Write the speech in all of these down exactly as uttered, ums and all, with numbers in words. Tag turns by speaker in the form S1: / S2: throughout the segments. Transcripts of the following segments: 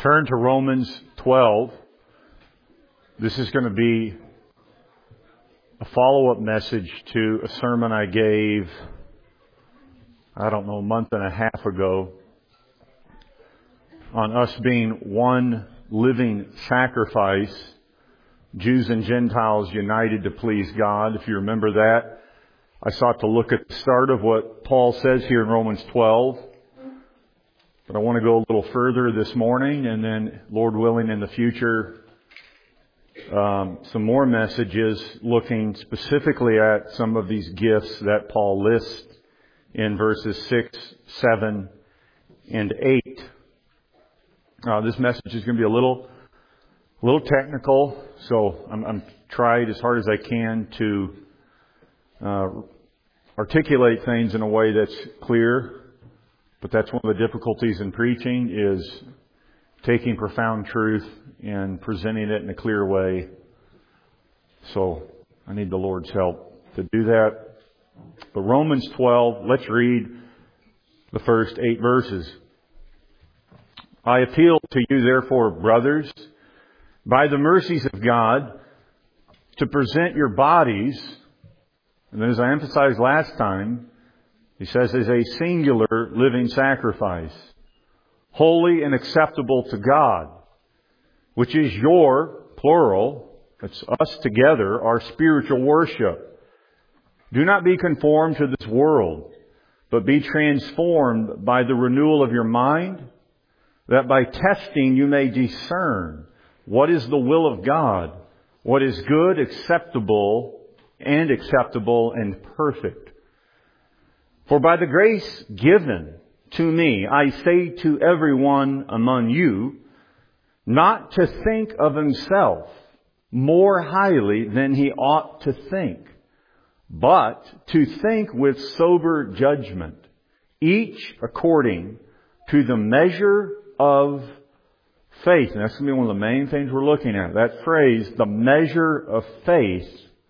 S1: turn to Romans twelve. This is going to be a follow-up message to a sermon I gave, I don't know, a month and a half ago on us being one living sacrifice, Jews and Gentiles united to please God. If you remember that, I sought to look at the start of what Paul says here in Romans twelve. But I want to go a little further this morning, and then, Lord willing, in the future, um, some more messages looking specifically at some of these gifts that Paul lists in verses six, seven, and eight. Uh, this message is going to be a little, a little technical, so I'm, I'm tried as hard as I can to uh, articulate things in a way that's clear. But that's one of the difficulties in preaching, is taking profound truth and presenting it in a clear way. So I need the Lord's help to do that. But Romans twelve, let's read the first eight verses. I appeal to you, therefore, brothers, by the mercies of God, to present your bodies, and then as I emphasized last time, he says, as a singular living sacrifice, holy and acceptable to God, which is your, plural, that's us together, our spiritual worship. Do not be conformed to this world, but be transformed by the renewal of your mind, that by testing you may discern what is the will of God, what is good, acceptable, and acceptable and perfect. For by the grace given to me, I say to everyone among you, not to think of himself more highly than he ought to think, but to think with sober judgment, each according to the measure of faith. And that's going to be one of the main things we're looking at. That phrase, the measure of faith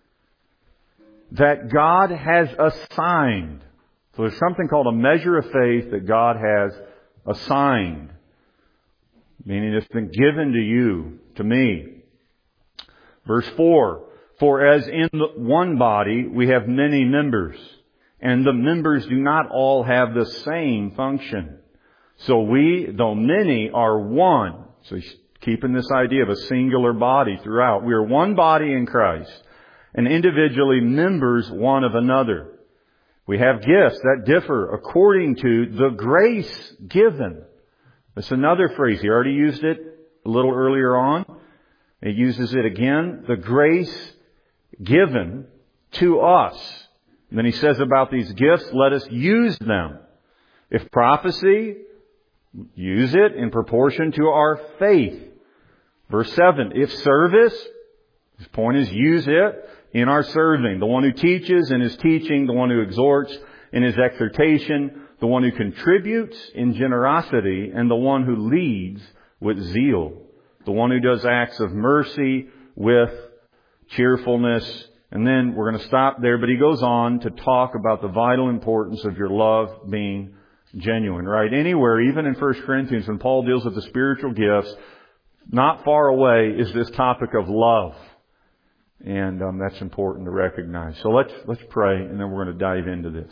S1: that God has assigned. So there's something called a measure of faith that God has assigned. Meaning it's been given to you, to me. Verse four. For as in the one body we have many members, and the members do not all have the same function. So we, though many, are one. So he's keeping this idea of a singular body throughout. We are one body in Christ, and individually members one of another. We have gifts that differ according to the grace given. That's another phrase. He already used it a little earlier on. He uses it again. The grace given to us. And then he says about these gifts, let us use them. If prophecy, use it in proportion to our faith. Verse seven, if service, his point is use it in our serving. The one who teaches in his teaching, the one who exhorts in his exhortation, the one who contributes in generosity, and the one who leads with zeal. The one who does acts of mercy with cheerfulness. And then we're going to stop there, but he goes on to talk about the vital importance of your love being genuine, right? Anywhere, even in First Corinthians, when Paul deals with the spiritual gifts, not far away is this topic of love. And um, that's important to recognize. So let's let's pray, and then we're going to dive into this.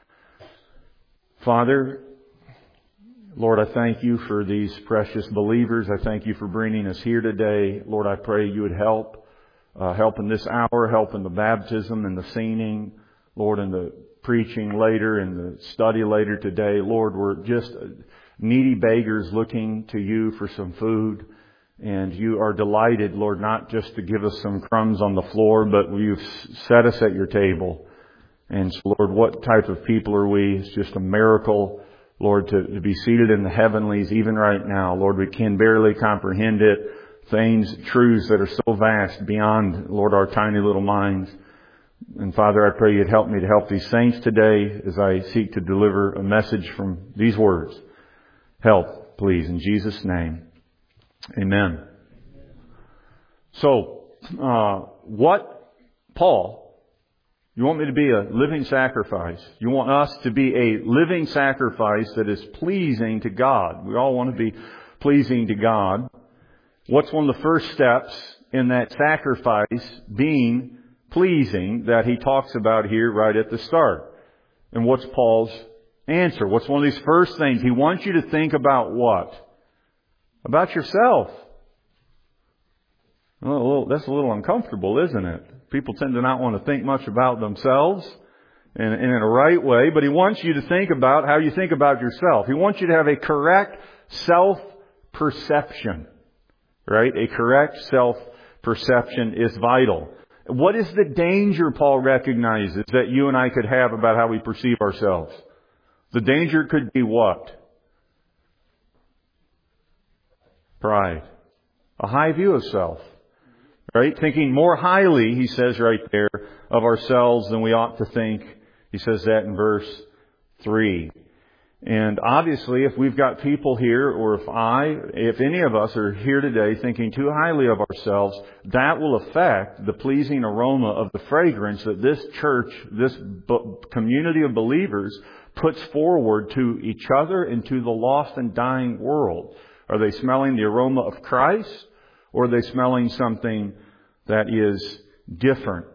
S1: Father, Lord, I thank you for these precious believers. I thank you for bringing us here today. Lord, I pray you would help, uh, help in this hour, help in the baptism and the singing, Lord, in the preaching later and the study later today. Lord, we're just needy beggars looking to you for some food. And you are delighted, Lord, not just to give us some crumbs on the floor, but you've set us at your table. And so, Lord, what type of people are we? It's just a miracle, Lord, to, to be seated in the heavenlies even right now. Lord, we can barely comprehend it. Things, truths that are so vast beyond, Lord, our tiny little minds. And Father, I pray you'd help me to help these saints today as I seek to deliver a message from these words. Help, please, in Jesus' name. Amen. So, uh, what, Paul, you want me to be a living sacrifice. You want us to be a living sacrifice that is pleasing to God. We all want to be pleasing to God, what's one of the first steps in that sacrifice being pleasing that he talks about here right at the start? And what's Paul's answer? What's one of these first things? He wants you to think about what? About yourself. Well, a little, that's a little uncomfortable, isn't it? People tend to not want to think much about themselves and, and in a right way, but he wants you to think about how you think about yourself. He wants you to have a correct self-perception. Right? A correct self-perception is vital. What is the danger Paul recognizes that you and I could have about how we perceive ourselves? The danger could be what? Pride. A high view of self. Right? Thinking more highly, he says right there, of ourselves than we ought to think. He says that in verse three. And obviously, if we've got people here, or if I, if any of us are here today thinking too highly of ourselves, that will affect the pleasing aroma of the fragrance that this church, this community of believers puts forward to each other and to the lost and dying world. Are they smelling the aroma of Christ, or are they smelling something that is different?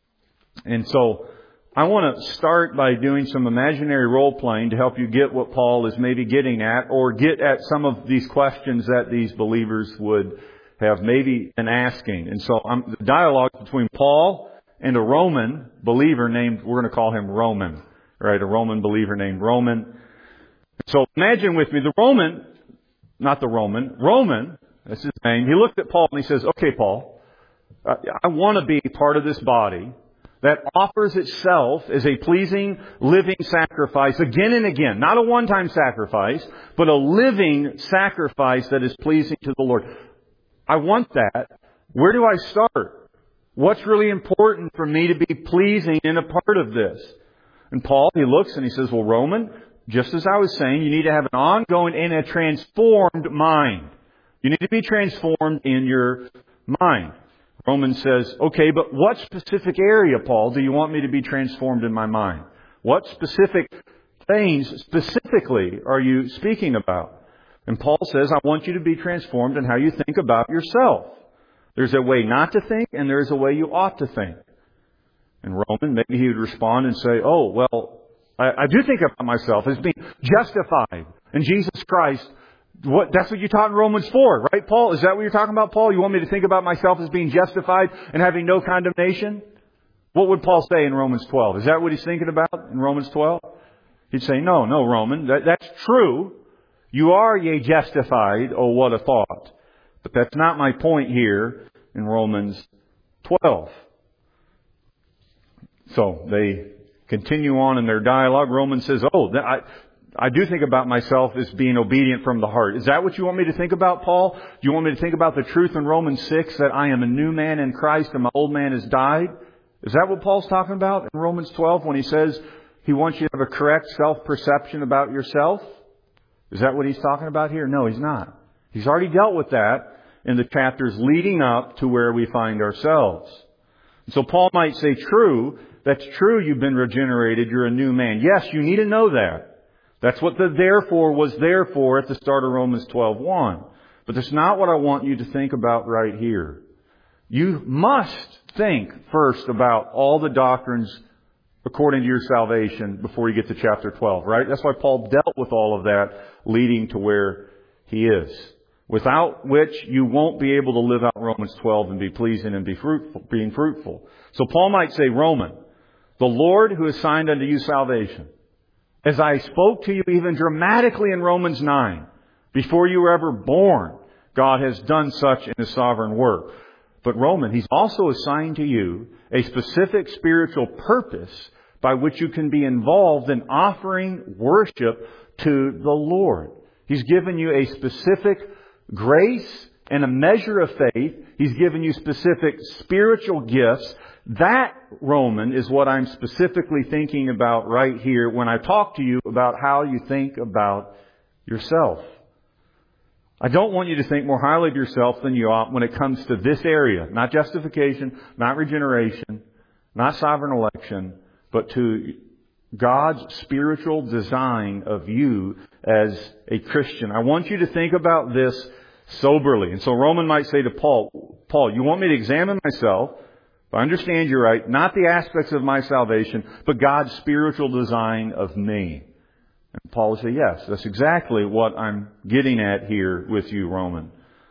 S1: And so, I want to start by doing some imaginary role-playing to help you get what Paul is maybe getting at, or get at some of these questions that these believers would have maybe been asking. And so um, the dialogue between Paul and a Roman believer named, we're going to call him Roman, right? A Roman believer named Roman. So imagine with me, the Roman, not the Roman, Roman, that's his name, he looked at Paul and he says, okay, Paul, I, I want to be part of this body that offers itself as a pleasing, living sacrifice again and again. Not a one-time sacrifice, but a living sacrifice that is pleasing to the Lord. I want that. Where do I start? What's really important for me to be pleasing in a part of this? And Paul, he looks and he says, well, Roman, just as I was saying, you need to have an ongoing and a transformed mind. You need to be transformed in your mind. Romans says, okay, but what specific area, Paul, do you want me to be transformed in my mind? What specific things specifically are you speaking about? And Paul says, I want you to be transformed in how you think about yourself. There's a way not to think, and there's a way you ought to think. And Roman, maybe he would respond and say, oh, well, I, I do think about myself as being justified in Jesus Christ. What, that's what you taught in Romans four, right, Paul? Is that what you're talking about, Paul? You want me to think about myself as being justified and having no condemnation? What would Paul say in Romans twelve? Is that what he's thinking about in Romans twelve? He'd say, no, no, Roman, that, that's true. You are ye justified, oh, what a thought. But that's not my point here in Romans twelve. So they continue on in their dialogue. Romans says, oh, I... I do think about myself as being obedient from the heart. Is that what you want me to think about, Paul? Do you want me to think about the truth in Romans six that I am a new man in Christ and my old man has died? Is that what Paul's talking about in Romans twelve when he says he wants you to have a correct self-perception about yourself? Is that what he's talking about here? No, he's not. He's already dealt with that in the chapters leading up to where we find ourselves. So Paul might say, true, that's true, you've been regenerated, you're a new man. Yes, you need to know that. That's what the therefore was there for at the start of Romans twelve one. But that's not what I want you to think about right here. You must think first about all the doctrines according to your salvation before you get to chapter twelve, right? That's why Paul dealt with all of that leading to where he is. Without which you won't be able to live out Romans twelve and be pleasing and be fruitful, being fruitful. So Paul might say, Roman, the Lord who has signed unto you salvation, as I spoke to you even dramatically in Romans nine, before you were ever born, God has done such in His sovereign work. But Roman, He's also assigned to you a specific spiritual purpose by which you can be involved in offering worship to the Lord. He's given you a specific grace and a measure of faith. He's given you specific spiritual gifts. That, Roman, is what I'm specifically thinking about right here when I talk to you about how you think about yourself. I don't want you to think more highly of yourself than you ought when it comes to this area. Not justification, not regeneration, not sovereign election, but to God's spiritual design of you as a Christian. I want you to think about this soberly. And so Roman might say to Paul, Paul, you want me to examine myself? I understand you're right. Not the aspects of my salvation, but God's spiritual design of me. And Paul would say, yes, that's exactly what I'm getting at here with you, Roman.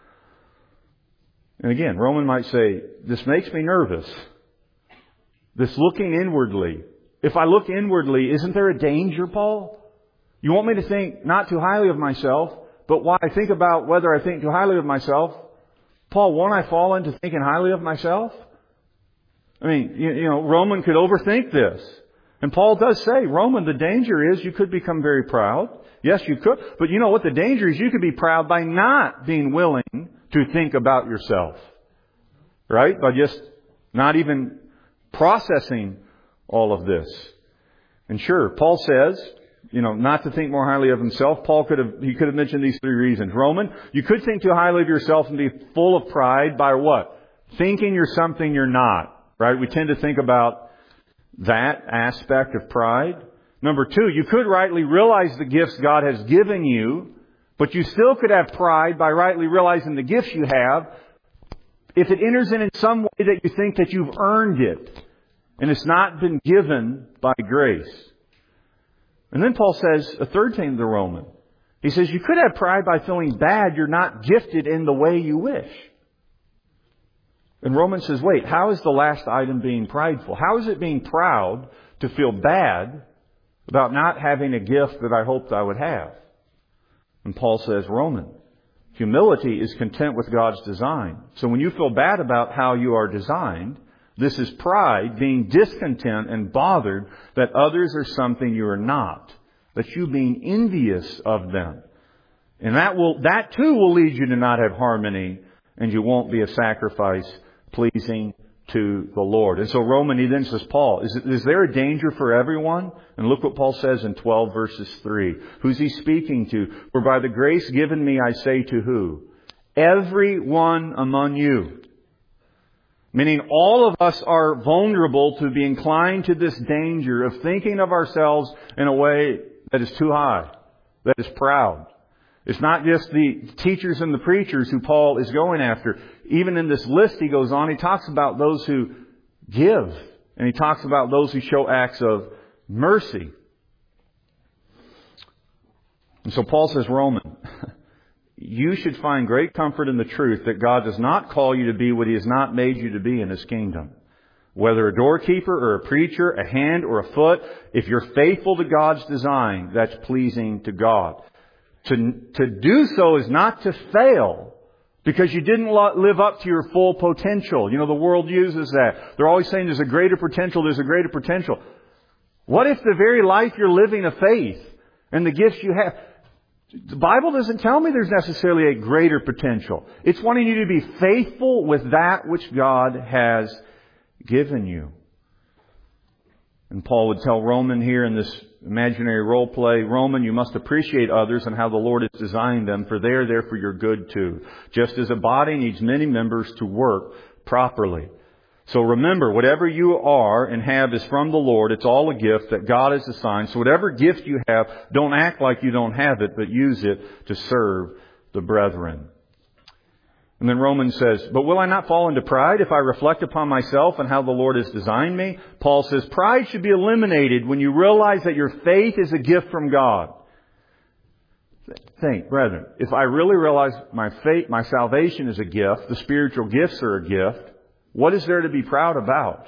S1: And again, Roman might say, this makes me nervous. This looking inwardly. If I look inwardly, isn't there a danger, Paul? You want me to think not too highly of myself, but while I think about whether I think too highly of myself, Paul, won't I fall into thinking highly of myself? I mean, you, you know, Roman could overthink this. And Paul does say, Roman, the danger is you could become very proud. Yes, you could. But you know what the danger is? You could be proud by not being willing to think about yourself. Right? By just not even processing all of this. And sure, Paul says, you know, not to think more highly of himself. Paul could have, he could have mentioned these three reasons. Roman, you could think too highly of yourself and be full of pride by what? Thinking you're something you're not. Right? We tend to think about that aspect of pride. Number two, you could rightly realize the gifts God has given you, but you still could have pride by rightly realizing the gifts you have if it enters in in some way that you think that you've earned it and it's not been given by grace. And then Paul says a third thing to the Roman. He says you could have pride by feeling bad you're not gifted in the way you wish. And Romans says, wait, how is the last item being prideful? How is it being proud to feel bad about not having a gift that I hoped I would have? And Paul says, Roman, humility is content with God's design. So when you feel bad about how you are designed, this is pride being discontent and bothered that others are something you are not. That you being envious of them. And that will, that too will lead you to not have harmony, and you won't be a sacrifice pleasing to the Lord. And so Roman, he then says, Paul, is, is there a danger for everyone? And look what Paul says in twelve verses three. Who's he speaking to? For by the grace given me, I say to who? Everyone among you. Meaning all of us are vulnerable to be inclined to this danger of thinking of ourselves in a way that is too high, that is proud. It's not just the teachers and the preachers who Paul is going after. Even in this list he goes on, he talks about those who give. And he talks about those who show acts of mercy. And so Paul says, Roman, you should find great comfort in the truth that God does not call you to be what He has not made you to be in His kingdom. Whether a doorkeeper or a preacher, a hand or a foot, if you're faithful to God's design, that's pleasing to God. To, to do so is not to fail because you didn't live up to your full potential. You know, the world uses that. They're always saying there's a greater potential, there's a greater potential. What if the very life you're living of faith and the gifts you have... The Bible doesn't tell me there's necessarily a greater potential. It's wanting you to be faithful with that which God has given you. And Paul would tell Roman here in this imaginary role play, Roman, you must appreciate others and how the Lord has designed them, for they are there for your good too. Just as a body needs many members to work properly. So remember, whatever you are and have is from the Lord. It's all a gift that God has assigned. So whatever gift you have, don't act like you don't have it, but use it to serve the brethren. And then Romans says, but will I not fall into pride if I reflect upon myself and how the Lord has designed me? Paul says, pride should be eliminated when you realize that your faith is a gift from God. Think, brethren, if I really realize my faith, my salvation is a gift, the spiritual gifts are a gift, what is there to be proud about?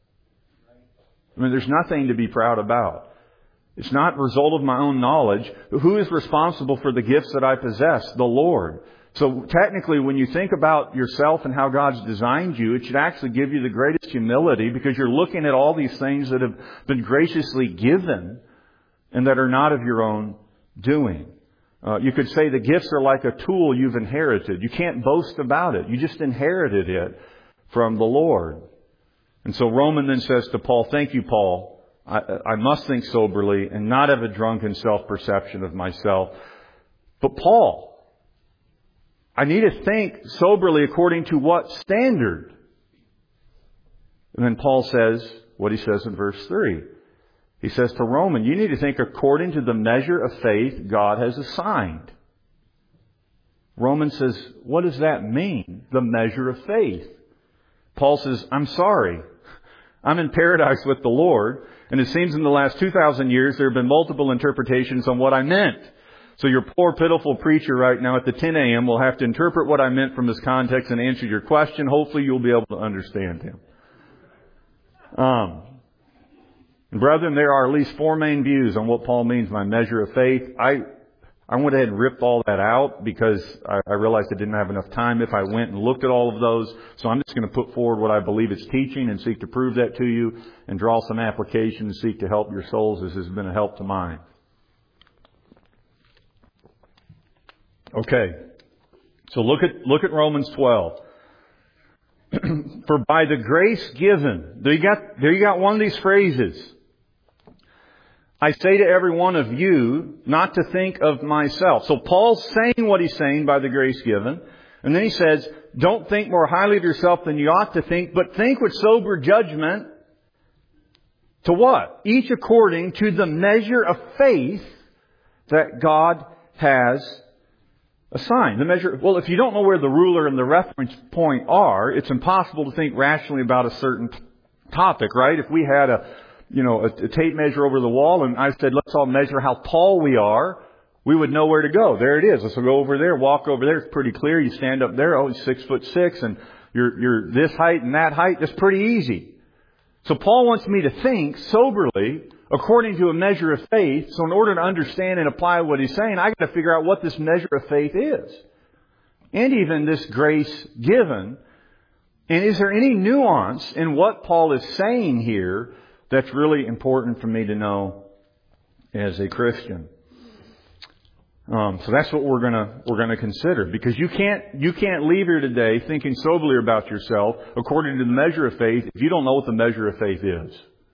S1: I mean, there's nothing to be proud about. It's not a result of my own knowledge. Who is responsible for the gifts that I possess? The Lord. So technically, when you think about yourself and how God's designed you, it should actually give you the greatest humility because you're looking at all these things that have been graciously given and that are not of your own doing. Uh, you could say the gifts are like a tool you've inherited. You can't boast about it. You just inherited it from the Lord. And so Roman then says to Paul, thank you, Paul. I, I must think soberly and not have a drunken self-perception of myself. But Paul, I need to think soberly according to what standard? And then Paul says what he says in verse three. He says to Roman, you need to think according to the measure of faith God has assigned. Romans says, what does that mean? The measure of faith. Paul says, I'm sorry. I'm in paradise with the Lord. And it seems in the last two thousand years there have been multiple interpretations on what I meant. So your poor, pitiful preacher right now at the ten a.m. will have to interpret what I meant from this context and answer your question. Hopefully you'll be able to understand him. Um, brethren, there are at least four main views on what Paul means by measure of faith. I I went ahead and ripped all that out because I, I realized I didn't have enough time if I went and looked at all of those. So I'm just going to put forward what I believe it's teaching and seek to prove that to you and draw some application and seek to help your souls as has been a help to mine. Okay. So look at, look at Romans twelve. For by the grace given, there you got, there you got one of these phrases. I say to every one of you not to think of myself. So Paul's saying what he's saying by the grace given. And then he says, don't think more highly of yourself than you ought to think, but think with sober judgment. To what? Each according to the measure of faith that God has assigned. The measure, well, if you don't know where the ruler and the reference point are, it's impossible to think rationally about a certain topic, right? If we had a you know, a, a tape measure over the wall, and I said, let's all measure how tall we are, we would know where to go. There it is. Let's go over there, walk over there. It's pretty clear. You stand up there, oh, he's six foot six, and you're, you're this height and that height. That's pretty easy. So Paul wants me to think soberly, according to a measure of faith. So in order to understand and apply what he's saying, I got to figure out what this measure of faith is. And even this grace given. And is there any nuance in what Paul is saying here that's really important for me to know as a Christian? Um, so that's what we're gonna we're gonna consider, because you can't you can't leave here today thinking soberly about yourself according to the measure of faith if you don't know what the measure of faith is.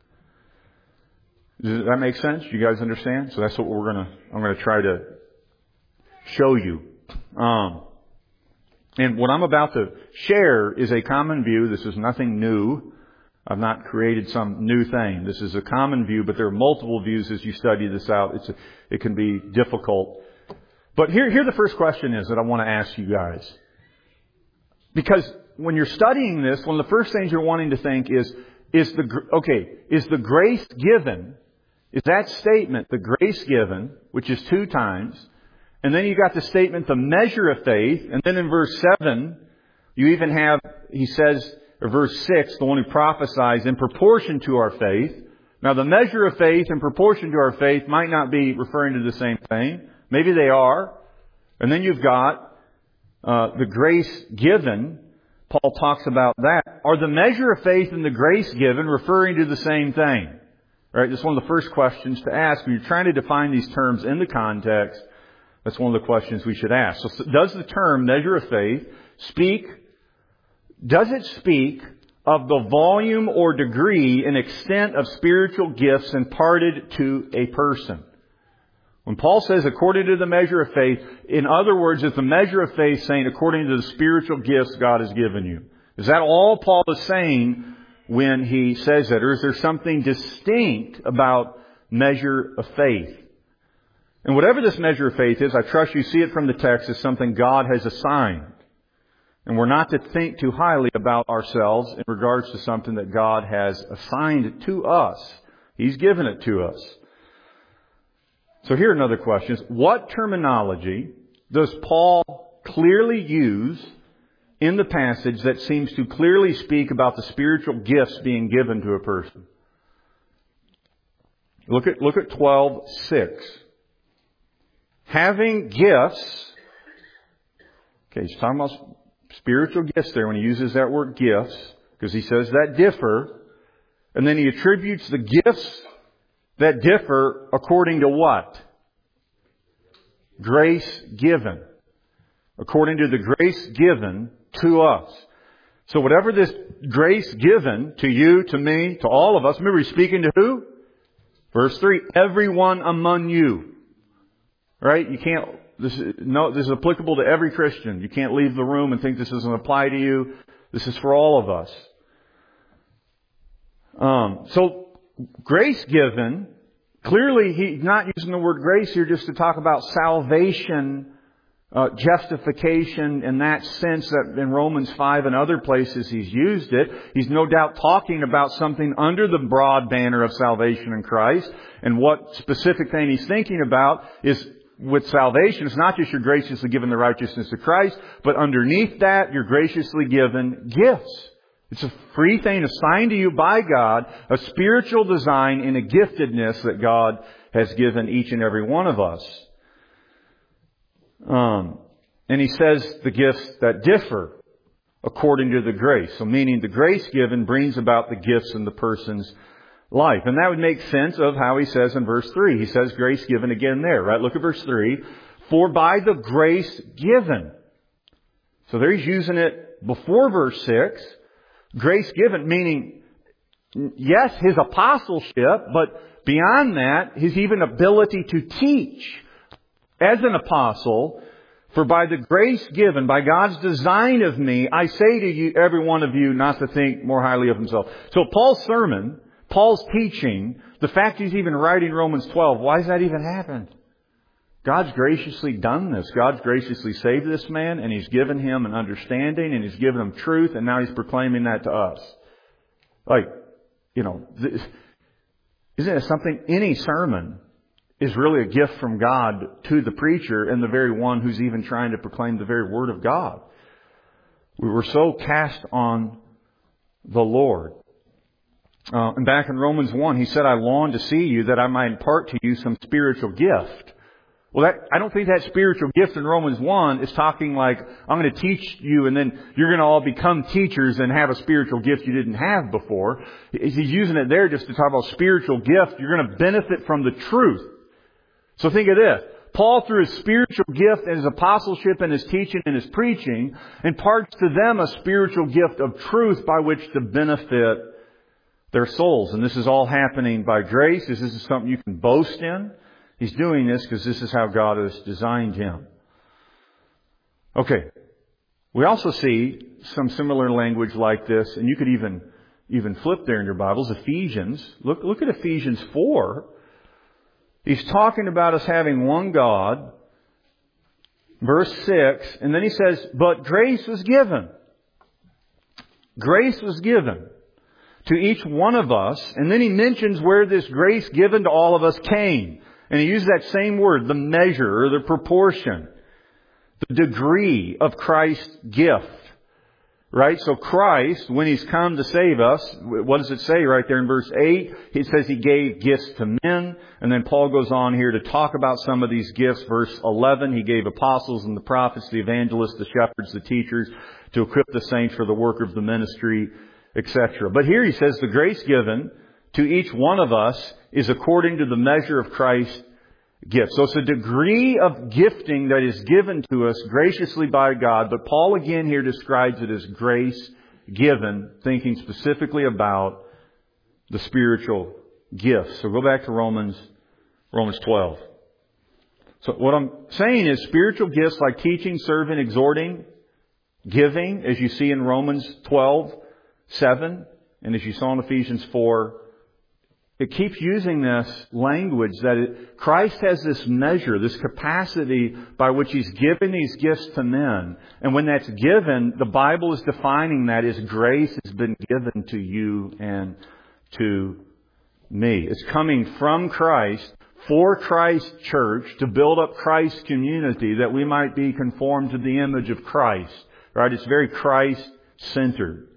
S1: Does that make sense? You guys understand? So that's what we're gonna I'm gonna try to show you. Um, and what I'm about to share is a common view. This is nothing new. I've not created some new thing. This is a common view, but there are multiple views as you study this out. It's a, it can be difficult. But here, here the first question is that I want to ask you guys. Because when you're studying this, one of the first things you're wanting to think is, is the, okay, is the grace given, is that statement, the grace given, which is two times, and then you got the statement, the measure of faith, and then in verse seven, you even have, he says, or verse six, the one who prophesies in proportion to our faith. Now the measure of faith in proportion to our faith might not be referring to the same thing. Maybe they are. And then you've got uh, the grace given. Paul talks about that. Are the measure of faith and the grace given referring to the same thing? All right, this is one of the first questions to ask. When you're trying to define these terms in the context, that's one of the questions we should ask. So does the term measure of faith speak Does it speak of the volume or degree and extent of spiritual gifts imparted to a person? When Paul says according to the measure of faith, in other words, is the measure of faith saying according to the spiritual gifts God has given you? Is that all Paul is saying when he says that? Or is there something distinct about measure of faith? And whatever this measure of faith is, I trust you see it from the text as something God has assigned. And we're not to think too highly about ourselves in regards to something that God has assigned to us. He's given it to us. So here are another question. What terminology does Paul clearly use in the passage that seems to clearly speak about the spiritual gifts being given to a person? Look at, look at twelve six. Having gifts. Okay, he's talking about spiritual gifts there when he uses that word gifts, because he says that differ. And then he attributes the gifts that differ according to what? Grace given. According to the grace given to us. So whatever this grace given to you, to me, to all of us, remember he's speaking to who? Verse three, everyone among you. Right? You can't, this is, no, this is applicable to every Christian. You can't leave the room and think this doesn't apply to you. This is for all of us. Um, so grace given Clearly, he's not using the word grace here just to talk about salvation, uh, justification in that sense that in Romans five and other places he's used it. He's no doubt talking about something under the broad banner of salvation in Christ. And what specific thing he's thinking about is with salvation, it's not just you're graciously given the righteousness of Christ, but underneath that, you're graciously given gifts. It's a free thing assigned to you by God, a spiritual design and a giftedness that God has given each and every one of us. Um, and he says the gifts that differ according to the grace. So meaning the grace given brings about the gifts in the person's life. And that would make sense of how he says in verse three. He says grace given again there, right? Look at verse three. For by the grace given. So there he's using it before verse six. Grace given, meaning, yes, his apostleship, but beyond that, his even ability to teach as an apostle. For by the grace given, by God's design of me, I say to you, every one of you, not to think more highly of himself. So Paul's sermon, Paul's teaching, the fact he's even writing Romans twelve, why does that even happen? God's graciously done this. God's graciously saved this man, and He's given him an understanding, and He's given him truth, and now He's proclaiming that to us. Like, you know, this, isn't it something? Any sermon is really a gift from God to the preacher and the very one who's even trying to proclaim the very Word of God. We were so cast on the Lord. Uh, and back in Romans one, he said, I long to see you that I might impart to you some spiritual gift. Well, that, I don't think that spiritual gift in Romans one is talking like, I'm going to teach you and then you're going to all become teachers and have a spiritual gift you didn't have before. He's using it there just to talk about spiritual gift. You're going to benefit from the truth. So think of this. Paul, through his spiritual gift and his apostleship and his teaching and his preaching, imparts to them a spiritual gift of truth by which to benefit their souls. And this is all happening by grace. This is something you can boast in. He's doing this because this is how God has designed him. Okay. We also see some similar language like this, and you could even even flip there in your Bibles. Ephesians. Look, look at Ephesians four. He's talking about us having one God. Verse six, and then he says, but grace was given. Grace was given to each one of us. And then he mentions where this grace given to all of us came. And he uses that same word, the measure or the proportion, the degree of Christ's gift. Right? So Christ, when He's come to save us, what does it say right there in verse eight? It says He gave gifts to men. And then Paul goes on here to talk about some of these gifts. Verse eleven, He gave apostles and the prophets, the evangelists, the shepherds, the teachers, to equip the saints for the work of the ministry, et cetera. But here he says the grace given to each one of us is according to the measure of Christ's gift. So it's a degree of gifting that is given to us graciously by God. But Paul again here describes it as grace given, thinking specifically about the spiritual gifts. So go back to Romans, Romans twelve. So what I'm saying is spiritual gifts like teaching, serving, exhorting, giving, as you see in Romans twelve, seven, and as you saw in Ephesians four, it keeps using this language that it, Christ has this measure, this capacity by which He's given these gifts to men. And when that's given, the Bible is defining that as grace has been given to you and to me. It's coming from Christ for Christ's church to build up Christ's community that we might be conformed to the image of Christ. Right? It's very Christ-centered.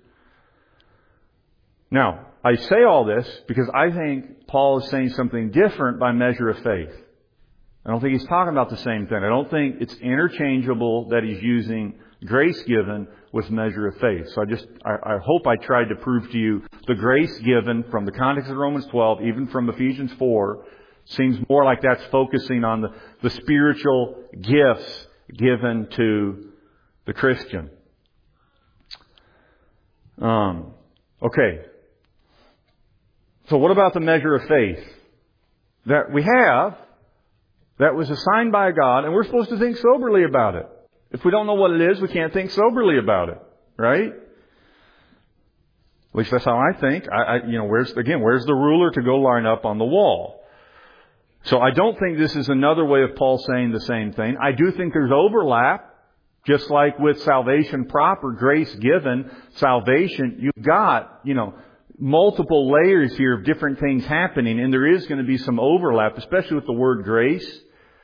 S1: Now, I say all this because I think Paul is saying something different by measure of faith. I don't think he's talking about the same thing. I don't think it's interchangeable that he's using grace given with measure of faith. So I just, I, I hope I tried to prove to you the grace given from the context of Romans twelve, even from Ephesians four, seems more like that's focusing on the, the spiritual gifts given to the Christian. Um, okay. So what about the measure of faith that we have that was assigned by God, and we're supposed to think soberly about it? If we don't know what it is, we can't think soberly about it, right? At least that's how I think. I, I, you know, where's again, where's the ruler to go line up on the wall? So I don't think this is another way of Paul saying the same thing. I do think there's overlap, just like with salvation proper, grace given, salvation. You've got, you know, multiple layers here of different things happening, and there is going to be some overlap, especially with the word grace.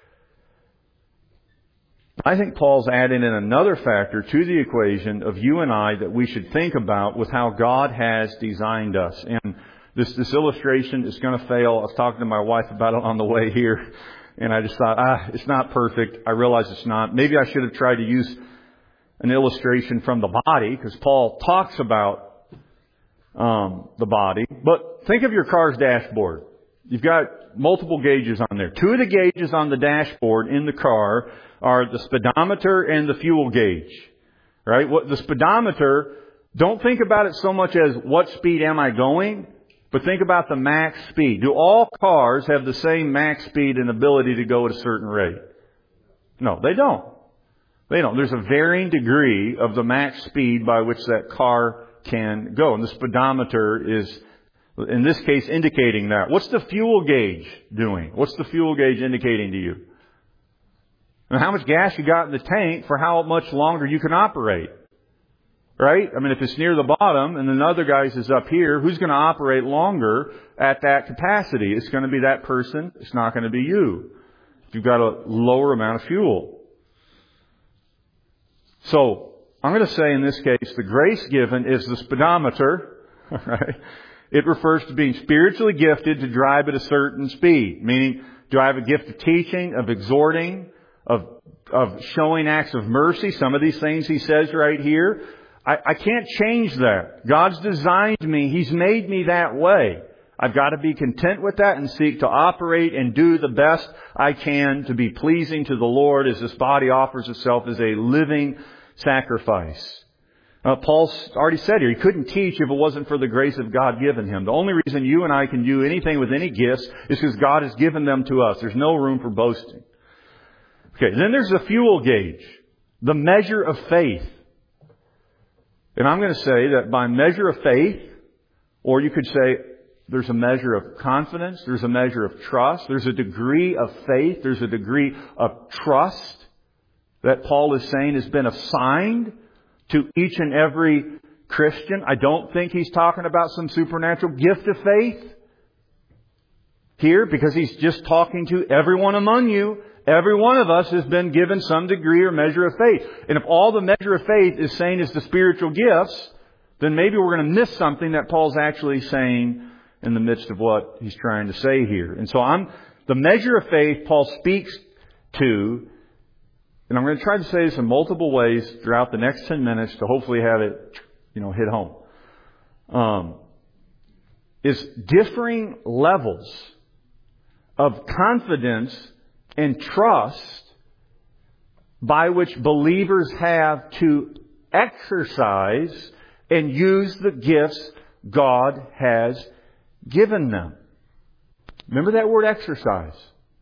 S1: I think Paul's adding in another factor to the equation of you and I that we should think about with how God has designed us. And this, this illustration is going to fail. I was talking to my wife about it on the way here, and I just thought, ah, it's not perfect. I realize it's not. Maybe I should have tried to use an illustration from the body, because Paul talks about um, the body. But think of your car's dashboard. You've got multiple gauges on there. Two of the gauges on the dashboard in the car are the speedometer and the fuel gauge. Right? What the speedometer, don't think about it so much as what speed am I going, but think about the max speed. Do all cars have the same max speed and ability to go at a certain rate? No, they don't. They don't. There's a varying degree of the max speed by which that car can go. And the speedometer is, in this case, indicating that. What's the fuel gauge doing? What's the fuel gauge indicating to you? And how much gas you got in the tank for how much longer you can operate. Right? I mean, if it's near the bottom and then the other guy's is up here, who's going to operate longer at that capacity? It's going to be that person. It's not going to be you. If you've got a lower amount of fuel. So, I'm going to say in this case, the grace given is the speedometer. Right? It refers to being spiritually gifted to drive at a certain speed. Meaning, do I have a gift of teaching, of exhorting, of, of showing acts of mercy? Some of these things he says right here. I, I can't change that. God's designed me. He's made me that way. I've got to be content with that and seek to operate and do the best I can to be pleasing to the Lord as this body offers itself as a living sacrifice. Uh, Paul's already said here, he couldn't teach if it wasn't for the grace of God given him. The only reason you and I can do anything with any gifts is because God has given them to us. There's no room for boasting. Okay, then there's the fuel gauge, the measure of faith. And I'm going to say that by measure of faith, or you could say there's a measure of confidence, there's a measure of trust, there's a degree of faith, there's a degree of trust that Paul is saying has been assigned to each and every Christian. I don't think he's talking about some supernatural gift of faith here, because he's just talking to everyone among you. Every one of us has been given some degree or measure of faith. And if all the measure of faith is saying is the spiritual gifts, then maybe we're going to miss something that Paul's actually saying in the midst of what he's trying to say here. And so I'm, the measure of faith Paul speaks to, and I'm going to try to say this in multiple ways throughout the next ten minutes to hopefully have it, you know, hit home, um, is differing levels of confidence and trust by which believers have to exercise and use the gifts God has given them. Remember that word exercise.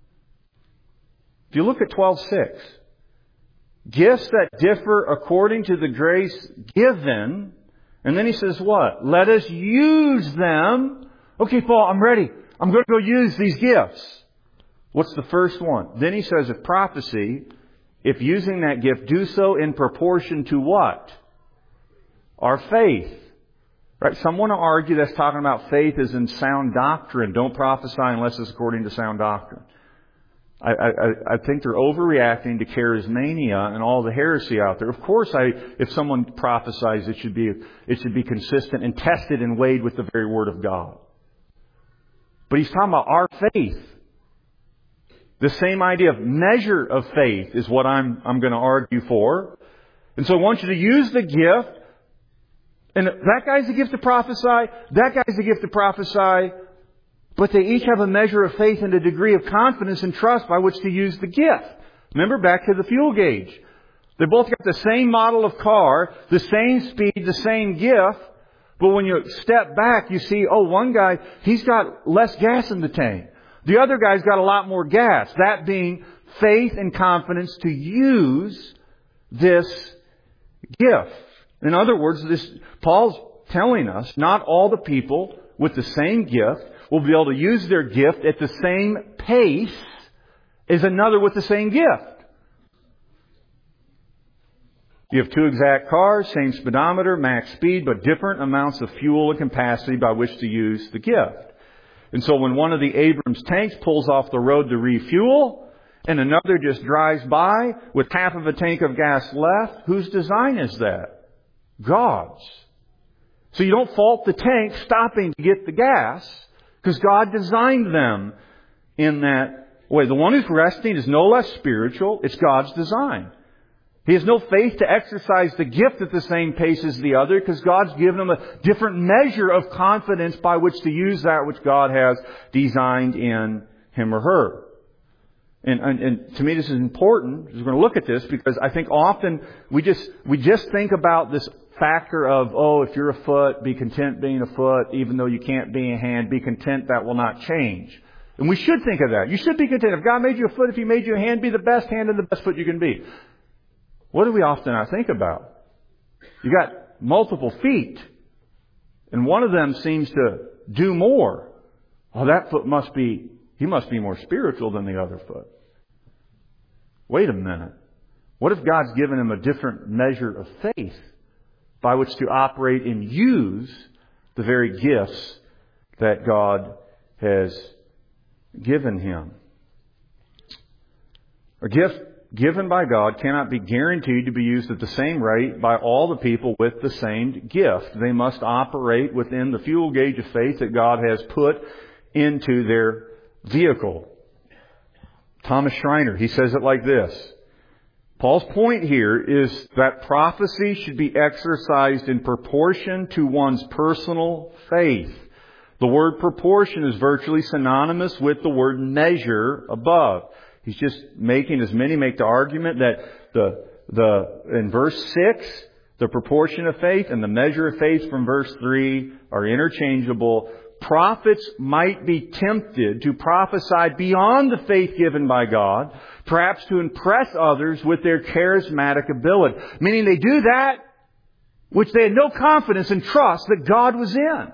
S1: If you look at twelve six, gifts that differ according to the grace given, and then he says what? Let us use them. Okay, Paul, I'm ready. I'm going to go use these gifts. What's the first one? Then he says, if prophecy, if using that gift, do so in proportion to what? Our faith. Right? Some want to argue that's talking about faith as in sound doctrine. Don't prophesy unless it's according to sound doctrine. I, I, I think they're overreacting to charismania and all the heresy out there. Of course, I, if someone prophesies, it should be, it should be consistent and tested and weighed with the very Word of God. But he's talking about our faith. The same idea of measure of faith is what I'm, I'm going to argue for. And so I want you to use the gift. And that guy's the gift to prophesy. That guy's the gift to prophesy. But they each have a measure of faith and a degree of confidence and trust by which to use the gift. Remember back to the fuel gauge. They both got the same model of car, the same speed, the same gift. But when you step back, you see, oh, one guy, he's got less gas in the tank. The other guy's got a lot more gas. That being faith and confidence to use this gift. In other words, this Paul's telling us not all the people with the same gift will be able to use their gift at the same pace as another with the same gift. You have two exact cars, same speedometer, max speed, but different amounts of fuel and capacity by which to use the gift. And so when one of the Abrams tanks pulls off the road to refuel, and another just drives by with half of a tank of gas left, whose design is that? God's. So you don't fault the tank stopping to get the gas, because God designed them in that way. The one who's resting is no less spiritual. It's God's design. He has no faith to exercise the gift at the same pace as the other, because God's given him a different measure of confidence by which to use that which God has designed in him or her. And, and, and to me this is important. We're going to look at this because I think often we just, we just think about this factor of, oh, if you're a foot, be content being a foot, even though you can't be a hand, be content, that will not change. And we should think of that. You should be content. If God made you a foot, if He made you a hand, be the best hand and the best foot you can be. What do we often not think about? You got multiple feet, and one of them seems to do more. Oh, that foot must be, he must be more spiritual than the other foot. Wait a minute. What if God's given him a different measure of faith by which to operate and use the very gifts that God has given him? A gift given by God cannot be guaranteed to be used at the same rate by all the people with the same gift. They must operate within the fuel gauge of faith that God has put into their vehicle. Thomas Schreiner, he says it like this. Paul's point here is that prophecy should be exercised in proportion to one's personal faith. The word proportion is virtually synonymous with the word measure above. He's just making, as many make the argument that the, the, in verse six, the proportion of faith and the measure of faith from verse three are interchangeable. Prophets might be tempted to prophesy beyond the faith given by God, perhaps to impress others with their charismatic ability. Meaning they do that which they had no confidence and trust that God was in.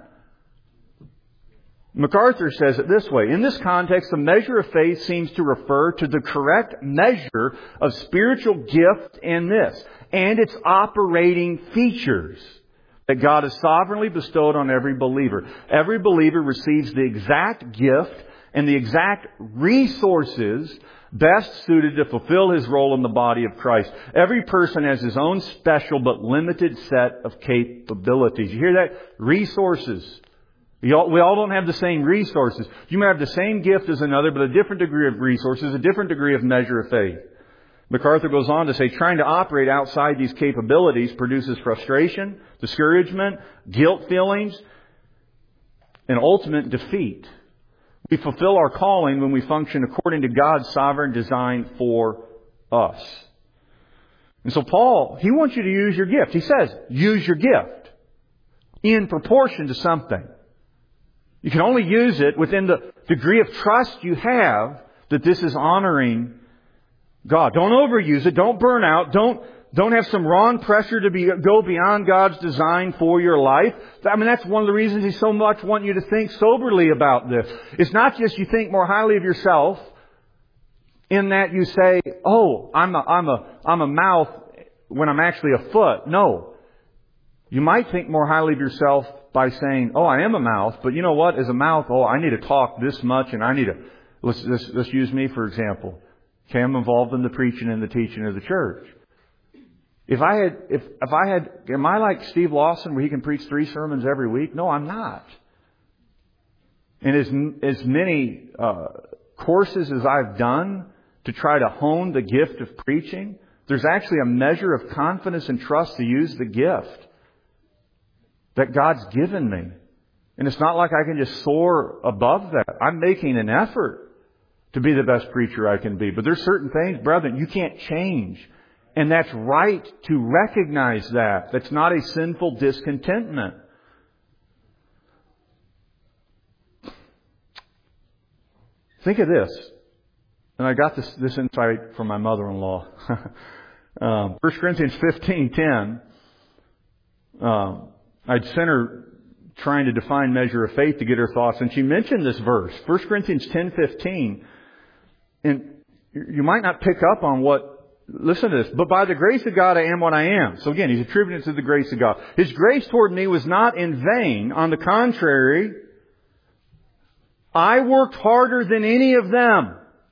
S1: MacArthur says it this way. In this context, the measure of faith seems to refer to the correct measure of spiritual gift in this, and its operating features that God has sovereignly bestowed on every believer. Every believer receives the exact gift and the exact resources best suited to fulfill his role in the body of Christ. Every person has his own special but limited set of capabilities. You hear that? Resources. We all, we all don't have the same resources. You may have the same gift as another, but a different degree of resources, a different degree of measure of faith. MacArthur goes on to say, trying to operate outside these capabilities produces frustration, discouragement, guilt feelings, and ultimate defeat. We fulfill our calling when we function according to God's sovereign design for us. And so Paul, he wants you to use your gift. He says, use your gift in proportion to something. You can only use it within the degree of trust you have that this is honoring God. Don't overuse it. Don't burn out. Don't, don't have some wrong pressure to be, go beyond God's design for your life. I mean, that's one of the reasons He so much wants you to think soberly about this. It's not just you think more highly of yourself in that you say, oh, I'm a, I'm a, I'm a mouth when I'm actually a foot. No. You might think more highly of yourself by saying, oh, I am a mouth, but you know what? As a mouth, oh, I need to talk this much and I need to, let's, let's, let's use me for example. Okay, I'm involved in the preaching and the teaching of the church. If I had, if, if I had, am I like Steve Lawson where he can preach three sermons every week? No, I'm not. And as, as many, uh, courses as I've done to try to hone the gift of preaching, there's actually a measure of confidence and trust to use the gift that God's given me. And it's not like I can just soar above that. I'm making an effort to be the best preacher I can be. But there's certain things, brethren, you can't change. And that's right to recognize that. That's not a sinful discontentment. Think of this. And I got this, this insight from my mother-in-law. um, First Corinthians fifteen ten. Um, I'd sent her trying to define measure of faith to get her thoughts, and she mentioned this verse, First Corinthians ten fifteen. And you might not pick up on what, listen to this, but by the grace of God I am what I am. So again, he's attributing it to the grace of God. His grace toward me was not in vain. On the contrary, I worked harder than any of them.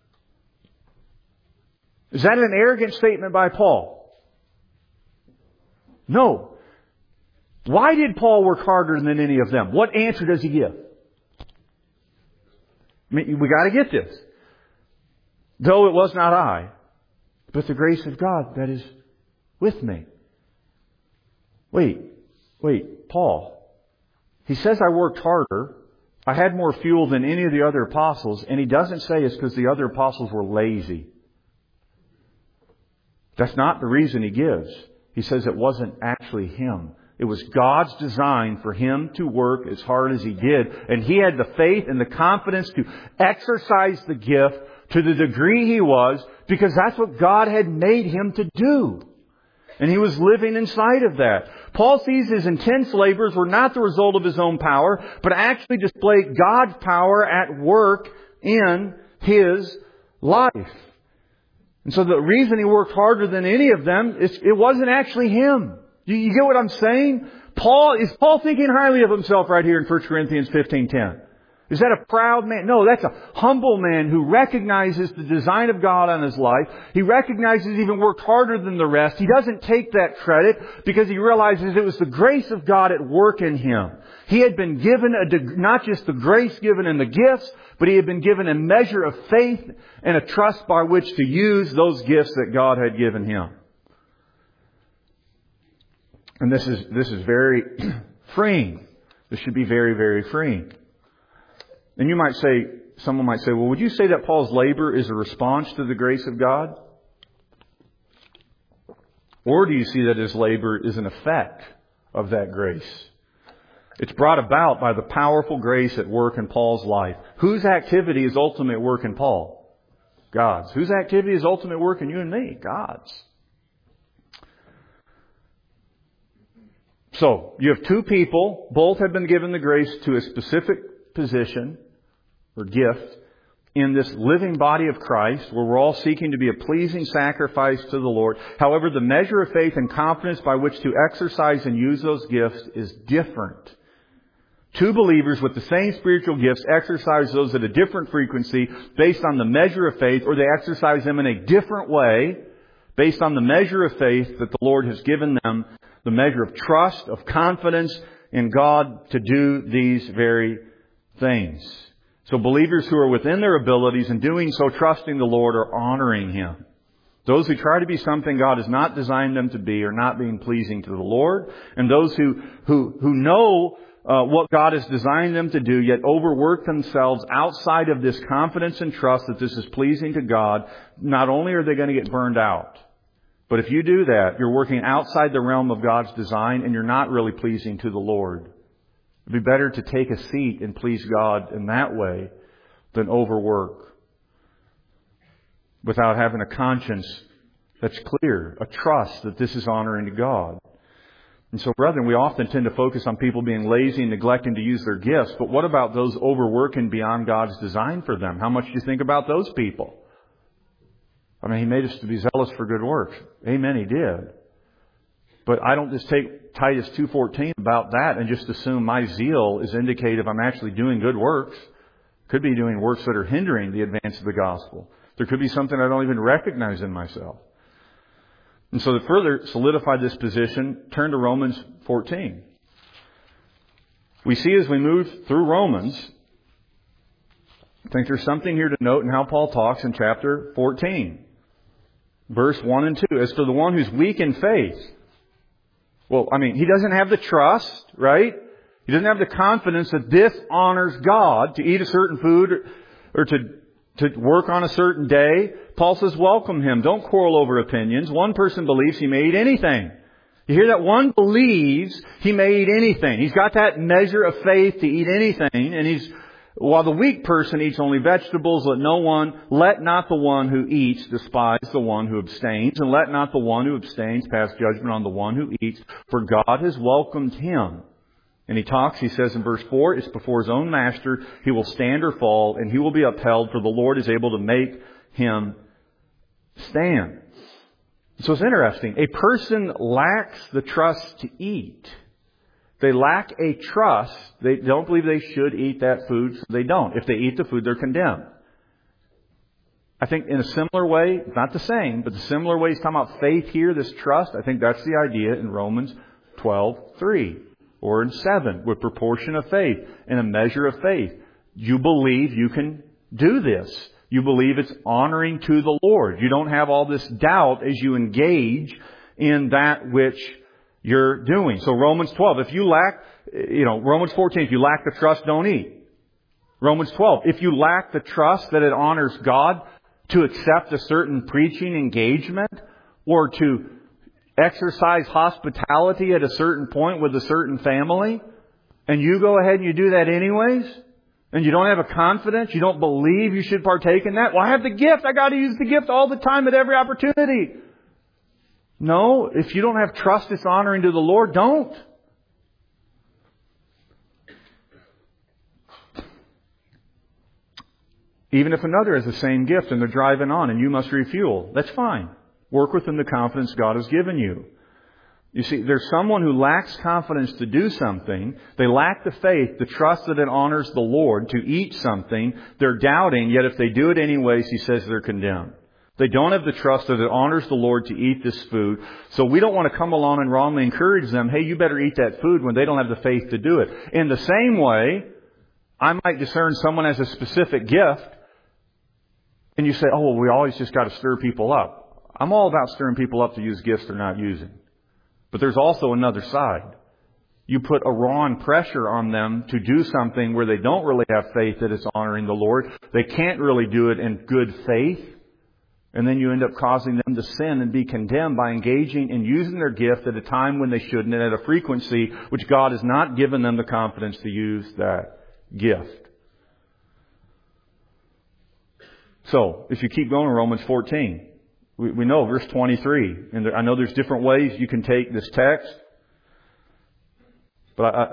S1: Is that an arrogant statement by Paul? No. Why did Paul work harder than any of them? What answer does he give? I mean, we got to get this. Though it was not I, but the grace of God that is with me. Wait, wait, Paul. He says I worked harder. I had more fuel than any of the other apostles. And he doesn't say it's because the other apostles were lazy. That's not the reason he gives. He says it wasn't actually him. It was God's design for him to work as hard as he did. And he had the faith and the confidence to exercise the gift to the degree he was, because that's what God had made him to do. And he was living inside of that. Paul sees his intense labors were not the result of his own power, but actually displayed God's power at work in his life. And so the reason he worked harder than any of them is it wasn't actually him. You, you get what I'm saying? Paul, is Paul thinking highly of himself right here in First Corinthians fifteen ten? Is that a proud man? No, that's a humble man who recognizes the design of God on his life. He recognizes he even worked harder than the rest. He doesn't take that credit because he realizes it was the grace of God at work in him. He had been given a, not just the grace given in the gifts, but he had been given a measure of faith and a trust by which to use those gifts that God had given him. And this is, this is very freeing. This should be very, very freeing. And you might say, someone might say, well, would you say that Paul's labor is a response to the grace of God? Or do you see that his labor is an effect of that grace? It's brought about by the powerful grace at work in Paul's life. Whose activity is ultimate work in Paul? God's. Whose activity is ultimate work in you and me? God's. So, you have two people. Both have been given the grace to a specific position or gift in this living body of Christ, where we're all seeking to be a pleasing sacrifice to the Lord. However, the measure of faith and confidence by which to exercise and use those gifts is different. Two believers with the same spiritual gifts exercise those at a different frequency based on the measure of faith, or they exercise them in a different way based on the measure of faith that the Lord has given them, the measure of trust, of confidence in God to do these very things. So believers who are within their abilities and doing so, trusting the Lord, are honoring Him. Those who try to be something God has not designed them to be are not being pleasing to the Lord. And those who, who, who know uh, what God has designed them to do, yet overwork themselves outside of this confidence and trust that this is pleasing to God, not only are they going to get burned out, but if you do that, you're working outside the realm of God's design and you're not really pleasing to the Lord. It'd be better to take a seat and please God in that way than overwork without having a conscience that's clear, a trust that this is honoring to God. And so, brethren, we often tend to focus on people being lazy and neglecting to use their gifts. But what about those overworking beyond God's design for them? How much do you think about those people? I mean, He made us to be zealous for good works. Amen, He did. But I don't just take Titus two fourteen about that and just assume my zeal is indicative I'm actually doing good works. Could be doing works that are hindering the advance of the gospel. There could be something I don't even recognize in myself. And so to further solidify this position, turn to Romans fourteen. We see as we move through Romans, I think there's something here to note in how Paul talks in chapter fourteen. Verse one and two. As for the one who's weak in faith, well, I mean, he doesn't have the trust, right? He doesn't have the confidence that this honors God, to eat a certain food or to, to work on a certain day. Paul says, welcome him. Don't quarrel over opinions. One person believes he may eat anything. You hear that? One believes he may eat anything. He's got that measure of faith to eat anything. And he's, while the weak person eats only vegetables, let no one, let not the one who eats despise the one who abstains, and let not the one who abstains pass judgment on the one who eats, for God has welcomed him. And he talks, he says in verse four, it's before his own master, he will stand or fall, and he will be upheld, for the Lord is able to make him stand. So it's interesting. A person lacks the trust to eat. They lack a trust. They don't believe they should eat that food, so they don't. If they eat the food, they're condemned. I think in a similar way, not the same, but the similar way he's talking about faith here, this trust, I think that's the idea in Romans twelve three. Or in seven, with proportion of faith and a measure of faith. You believe you can do this. You believe it's honoring to the Lord. You don't have all this doubt as you engage in that which you're doing. So Romans twelve, if you lack, you know, Romans fourteen, if you lack the trust, don't eat. Romans twelve, if you lack the trust that it honors God to accept a certain preaching engagement or to exercise hospitality at a certain point with a certain family, and you go ahead and you do that anyways, and you don't have a confidence, you don't believe you should partake in that, well, I have the gift, I got to use the gift all the time at every opportunity. No, if you don't have trust that's honoring to the Lord, don't. Even if another has the same gift and they're driving on and you must refuel, that's fine. Work within the confidence God has given you. You see, there's someone who lacks confidence to do something. They lack the faith, the trust that it honors the Lord to eat something. They're doubting, yet if they do it anyways, he says they're condemned. They don't have the trust that it honors the Lord to eat this food. So we don't want to come along and wrongly encourage them, hey, you better eat that food when they don't have the faith to do it. In the same way, I might discern someone has a specific gift, and you say, oh, well, we always just got to stir people up. I'm all about stirring people up to use gifts they're not using. But there's also another side. You put a wrong pressure on them to do something where they don't really have faith that it's honoring the Lord. They can't really do it in good faith. And then you end up causing them to sin and be condemned by engaging in using their gift at a time when they shouldn't and at a frequency which God has not given them the confidence to use that gift. So, if you keep going in Romans fourteen, we, we know verse twenty-three, and there, I know there's different ways you can take this text, but I,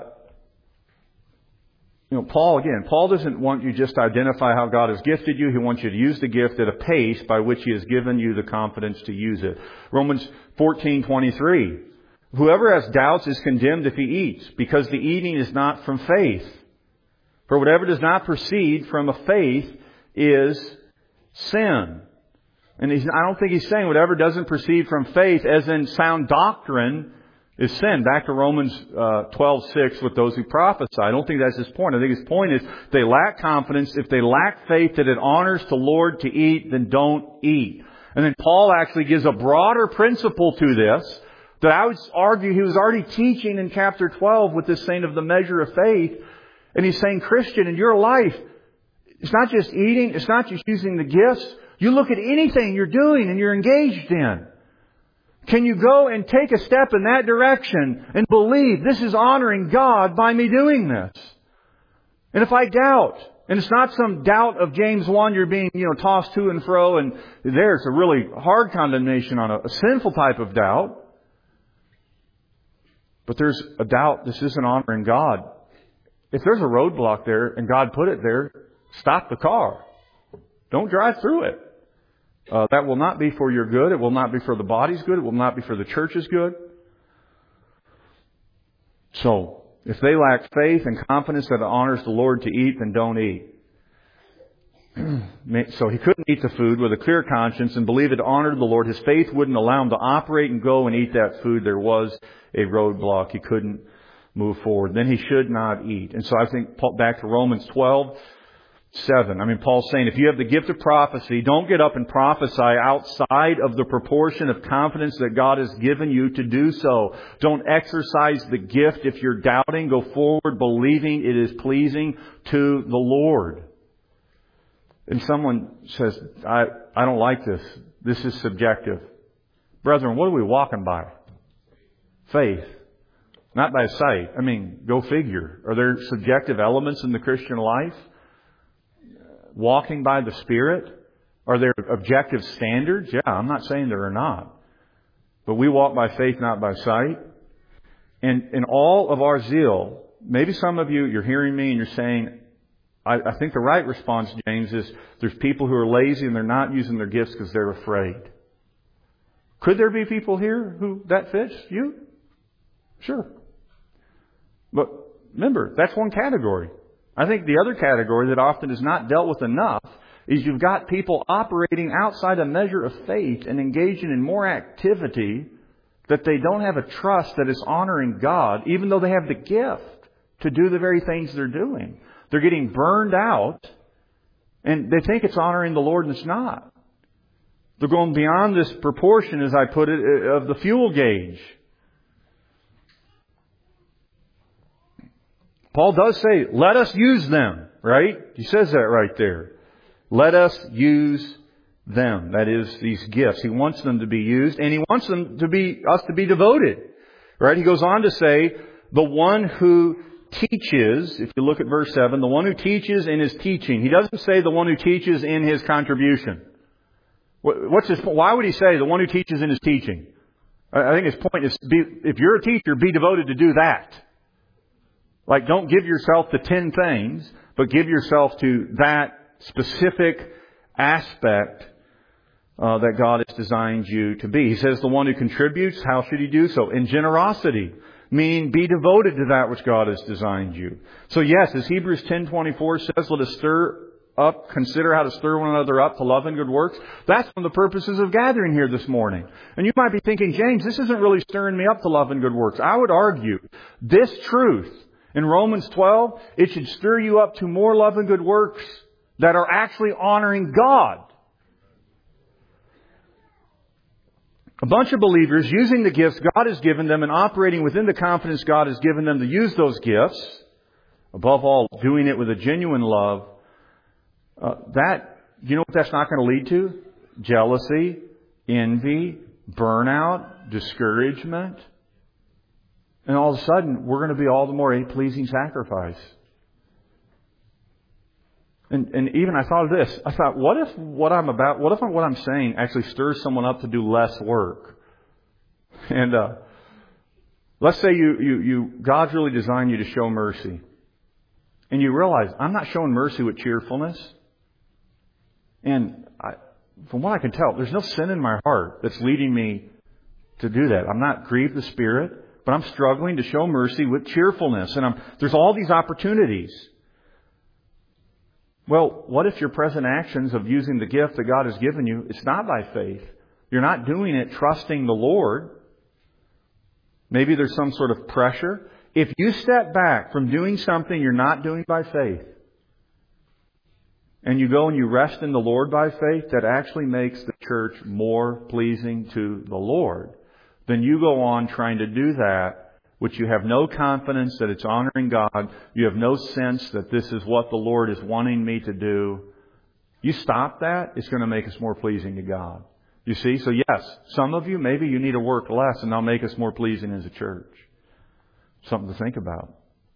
S1: you know, Paul, again, Paul doesn't want you just to identify how God has gifted you. He wants you to use the gift at a pace by which He has given you the confidence to use it. Romans fourteen twenty-three. Whoever has doubts is condemned if he eats, because the eating is not from faith. For whatever does not proceed from a faith is sin. And he's, I don't think he's saying whatever doesn't proceed from faith, as in sound doctrine, is sin. Back to Romans uh, twelve six with those who prophesy. I don't think that's his point. I think his point is they lack confidence. If they lack faith that it honors the Lord to eat, then don't eat. And then Paul actually gives a broader principle to this that I would argue he was already teaching in chapter twelve with this saying of the measure of faith. And he's saying, Christian, in your life, it's not just eating, it's not just using the gifts. You look at anything you're doing and you're engaged in. Can you go and take a step in that direction and believe this is honoring God by me doing this? And if I doubt, and it's not some doubt of James one, you're being, you know, tossed to and fro, and there's a really hard condemnation on a, a sinful type of doubt. But there's a doubt this isn't honoring God. If there's a roadblock there and God put it there, stop the car. Don't drive through it. Uh, that will not be for your good. It will not be for the body's good. It will not be for the church's good. So, if they lack faith and confidence that it honors the Lord to eat, then don't eat. So he couldn't eat the food with a clear conscience and believe it honored the Lord. His faith wouldn't allow him to operate and go and eat that food. There was a roadblock. He couldn't move forward. Then he should not eat. And so I think back to Romans twelve seven. I mean, Paul's saying, if you have the gift of prophecy, don't get up and prophesy outside of the proportion of confidence that God has given you to do so. Don't exercise the gift if you're doubting. Go forward believing it is pleasing to the Lord. And someone says, I, I don't like this. This is subjective. Brethren, what are we walking by? Faith. Not by sight. I mean, go figure. Are there subjective elements in the Christian life? Walking by the Spirit? Are there objective standards? Yeah, I'm not saying there are not. But we walk by faith, not by sight. And in all of our zeal, maybe some of you, you're hearing me and you're saying, I, I think the right response, James, is there's people who are lazy and they're not using their gifts because they're afraid. Could there be people here who that fits? You? Sure. But remember, that's one category. I think the other category that often is not dealt with enough is you've got people operating outside a measure of faith and engaging in more activity that they don't have a trust that is honoring God, even though they have the gift to do the very things they're doing. They're getting burned out, and they think it's honoring the Lord, and it's not. They're going beyond this proportion, as I put it, of the fuel gauge. Paul does say, let us use them, right? He says that right there. Let us use them. That is, these gifts. He wants them to be used, and He wants them to be, us to be devoted. Right? He goes on to say, the one who teaches, if you look at verse seven, the one who teaches in his teaching. He doesn't say the one who teaches in his contribution. What's his point? Why would he say the one who teaches in his teaching? I think his point is, be, if you're a teacher, be devoted to do that. Like, don't give yourself to ten things, but give yourself to that specific aspect uh, that God has designed you to be. He says the one who contributes, how should he do so? In generosity, meaning be devoted to that which God has designed you. So yes, as Hebrews ten twenty-four says, let us stir up, consider how to stir one another up to love and good works. That's one of the purposes of gathering here this morning. And you might be thinking, James, this isn't really stirring me up to love and good works. I would argue this truth in Romans twelve, it should stir you up to more love and good works that are actually honoring God. A bunch of believers using the gifts God has given them and operating within the confidence God has given them to use those gifts, above all, doing it with a genuine love, uh, that, you know what that's not going to lead to? Jealousy, envy, burnout, discouragement. And all of a sudden, we're going to be all the more a pleasing sacrifice. And, and even I thought of this. I thought, what if what I'm about, what if what I'm saying actually stirs someone up to do less work? And uh, let's say you, you, you, God's really designed you to show mercy. And you realize, I'm not showing mercy with cheerfulness. And I, from what I can tell, there's no sin in my heart that's leading me to do that. I'm not grieved the Spirit, but I'm struggling to show mercy with cheerfulness. And I'm, there's all these opportunities. Well, what if your present actions of using the gift that God has given you, it's not by faith. You're not doing it trusting the Lord. Maybe there's some sort of pressure. If you step back from doing something you're not doing by faith, and you go and you rest in the Lord by faith, that actually makes the church more pleasing to the Lord. Then you go on trying to do that, which you have no confidence that it's honoring God. You have no sense that this is what the Lord is wanting me to do. You stop that, it's going to make us more pleasing to God. You see? So yes, some of you, maybe you need to work less and that'll make us more pleasing as a church. Something to think about.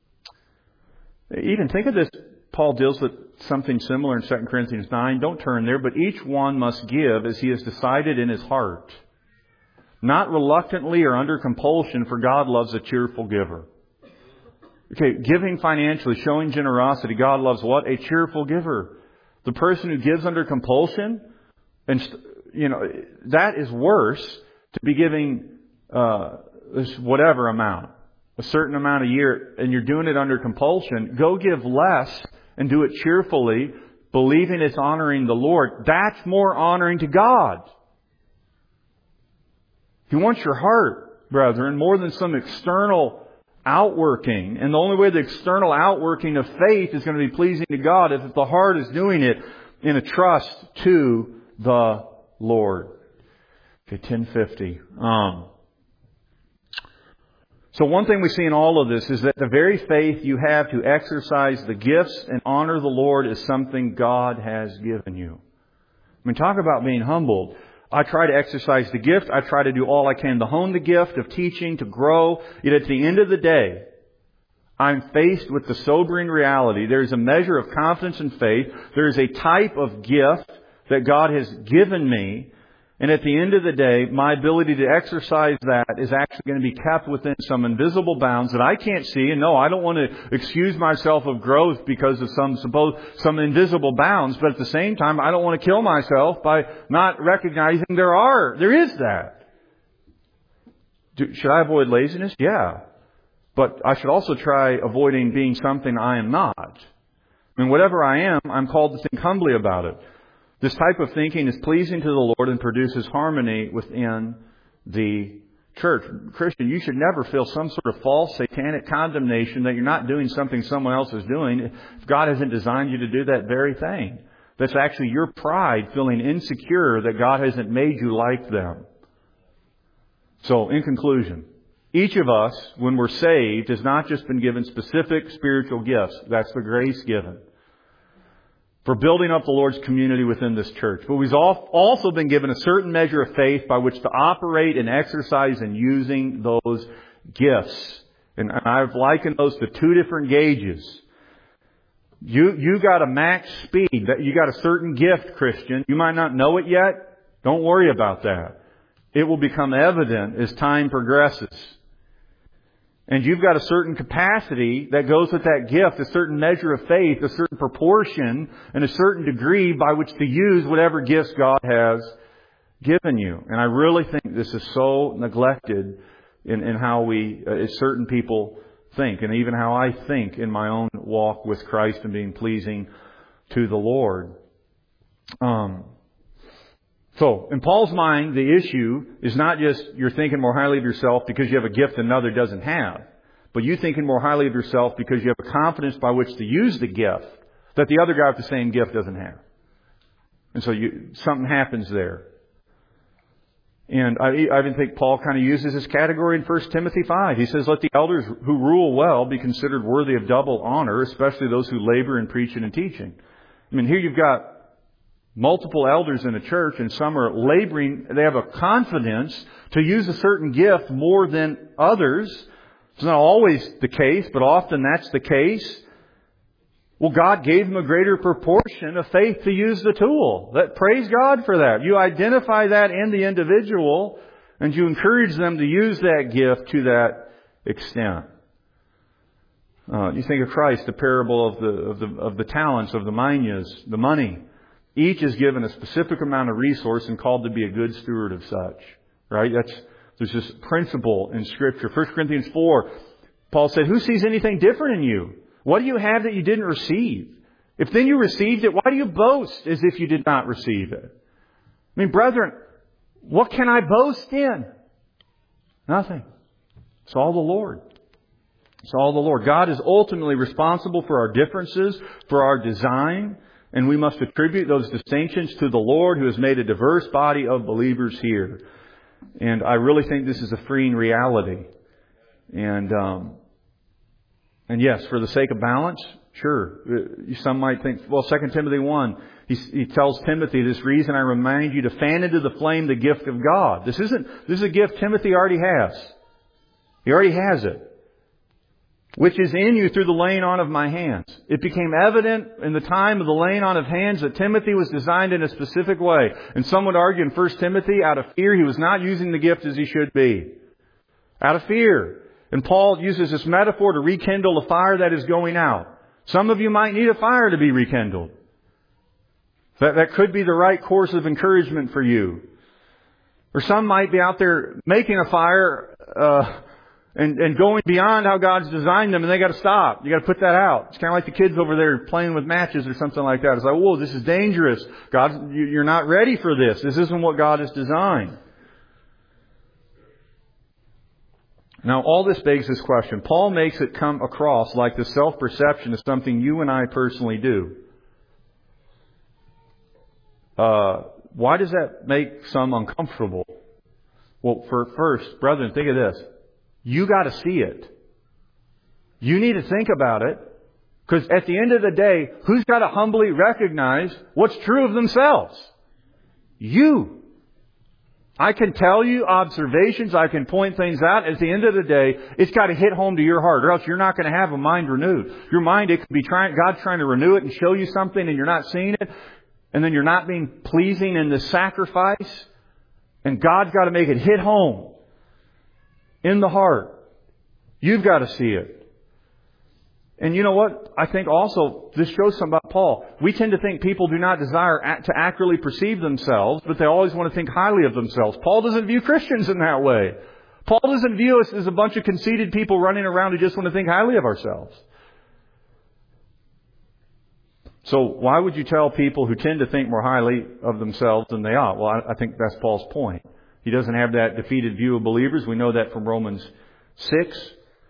S1: Even think of this. Paul deals with something similar in Second Corinthians nine. Don't turn there, but each one must give as he has decided in his heart. Not reluctantly or under compulsion, for God loves a cheerful giver. Okay, giving financially, showing generosity, God loves what? A cheerful giver. The person who gives under compulsion, and you know, that is worse to be giving uh, this whatever amount, a certain amount a year, and you're doing it under compulsion. Go give less and do it cheerfully, believing it's honoring the Lord. That's more honoring to God. He wants your heart, brethren, more than some external outworking. And the only way the external outworking of faith is going to be pleasing to God is if the heart is doing it in a trust to the Lord. Okay, ten fifty. Um, so one thing we see in all of this is that the very faith you have to exercise the gifts and honor the Lord is something God has given you. I mean, talk about being humbled. I try to exercise the gift. I try to do all I can to hone the gift of teaching, to grow. Yet at the end of the day, I'm faced with the sobering reality. There's a measure of confidence and faith. There's a type of gift that God has given me. And at the end of the day, my ability to exercise that is actually going to be kept within some invisible bounds that I can't see. And no, I don't want to excuse myself of growth because of some suppose some invisible bounds. But at the same time, I don't want to kill myself by not recognizing there are, there is that. Do, should I avoid laziness? Yeah. But I should also try avoiding being something I am not. I mean, whatever I am, I'm called to think humbly about it. This type of thinking is pleasing to the Lord and produces harmony within the church. Christian, you should never feel some sort of false satanic condemnation that you're not doing something someone else is doing if God hasn't designed you to do that very thing. That's actually your pride feeling insecure that God hasn't made you like them. So, in conclusion, each of us, when we're saved, has not just been given specific spiritual gifts. That's the grace given for building up the Lord's community within this church. But we've also been given a certain measure of faith by which to operate and exercise in using those gifts. And I've likened those to two different gauges. You, you got a max speed. That you got a certain gift, Christian. You might not know it yet. Don't worry about that. It will become evident as time progresses. And you've got a certain capacity that goes with that gift, a certain measure of faith, a certain proportion, and a certain degree by which to use whatever gifts God has given you. And I really think this is so neglected in, in how we, uh, certain people think, and even how I think in my own walk with Christ and being pleasing to the Lord. Um, So, in Paul's mind, the issue is not just you're thinking more highly of yourself because you have a gift another doesn't have. But you thinking more highly of yourself because you have a confidence by which to use the gift that the other guy with the same gift doesn't have. And so you, something happens there. And I, I even think Paul kind of uses this category in First Timothy five. He says, let the elders who rule well be considered worthy of double honor, especially those who labor in preaching and teaching. I mean, here you've got multiple elders in a church, and some are laboring. They have a confidence to use a certain gift more than others. It's not always the case, but often that's the case. Well, God gave them a greater proportion of faith to use the tool. That, praise God for that. You identify that in the individual, and you encourage them to use that gift to that extent. Uh, you think of Christ, the parable of the of the of the talents, of the minas, the money. Each is given a specific amount of resource and called to be a good steward of such. Right? That's, there's this principle in Scripture. First Corinthians four, Paul said, who sees anything different in you? What do you have that you didn't receive? If then you received it, why do you boast as if you did not receive it? I mean, brethren, what can I boast in? Nothing. It's all the Lord. It's all the Lord. God is ultimately responsible for our differences, for our design. And we must attribute those distinctions to the Lord who has made a diverse body of believers here. And I really think this is a freeing reality. And um, and yes, for the sake of balance, sure. Some might think, well, Second Timothy one, he, he tells Timothy, this reason I remind you to fan into the flame the gift of God. This isn't, this is a gift Timothy already has. He already has it. Which is in you through the laying on of my hands. It became evident in the time of the laying on of hands that Timothy was designed in a specific way. And some would argue in First Timothy, out of fear, he was not using the gift as he should be. Out of fear. And Paul uses this metaphor to rekindle a fire that is going out. Some of you might need a fire to be rekindled. That, that could be the right course of encouragement for you. Or some might be out there making a fire, uh, And, and going beyond how God's designed them, and they got to stop. You got to put that out. It's kind of like the kids over there playing with matches or something like that. It's like, whoa, this is dangerous. God, you're not ready for this. This isn't what God has designed. Now, all this begs this question. Paul makes it come across like the self-perception is something you and I personally do. Uh, why does that make some uncomfortable? Well, for first, brethren, think of this. You got to see it. You need to think about it. Because at the end of the day, who's got to humbly recognize what's true of themselves? You. I can tell you observations. I can point things out. At the end of the day, it's got to hit home to your heart, or else you're not going to have a mind renewed. Your mind, it could be trying, God's trying to renew it and show you something, and you're not seeing it. And then you're not being pleasing in the sacrifice. And God's got to make it hit home in the heart. You've got to see it. And you know what? I think also this shows something about Paul. We tend to think people do not desire to accurately perceive themselves, but they always want to think highly of themselves. Paul doesn't view Christians in that way. Paul doesn't view us as a bunch of conceited people running around who just want to think highly of ourselves. So why would you tell people who tend to think more highly of themselves than they ought? Well, I, I think that's Paul's point. He doesn't have that defeated view of believers. We know that from Romans six.